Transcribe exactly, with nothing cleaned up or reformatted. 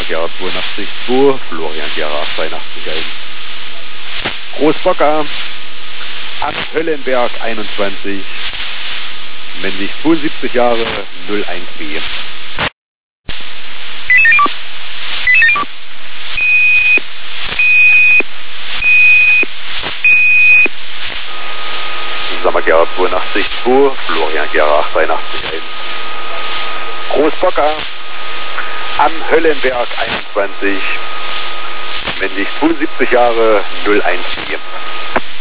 Gerhard zweiundachtzig zwei, Florian Gerhard zweiundachtzig eins. Großbocker an Höllenberg einundzwanzig, männlich zweiundsiebzig Jahre, null eins B. Gerhard zweiundachtzig zwei, Florian Gerhard zweiundachtzig eins. Großbocker am Höllenberg einundzwanzig, männlich zweiundsiebzig Jahre, null eins B.